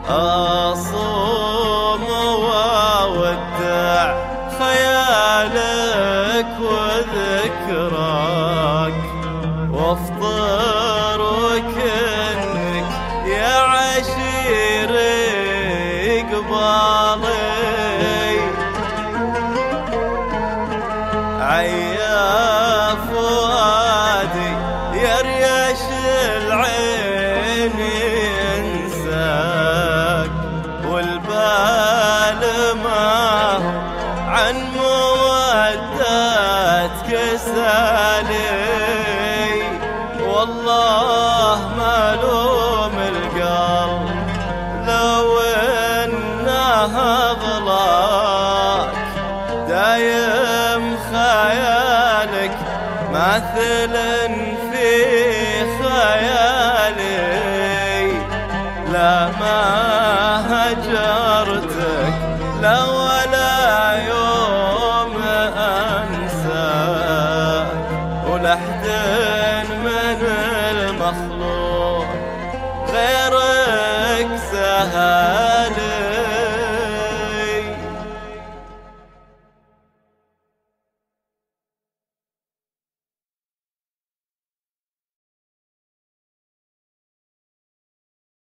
أصوم وأودع خيالك وذكراك، وافطر وكنك يا عشيري قبالي، عيا فؤادي يريش العين ينساك، والبال ما عن مودتك سالي، والله ما لوم القلب لو انه ضلاك، دايم خيالك ماثل في خيالي، لا ما هجرتك لا ولا يوم أنساك، ولحد من المخلوق غيرك سهل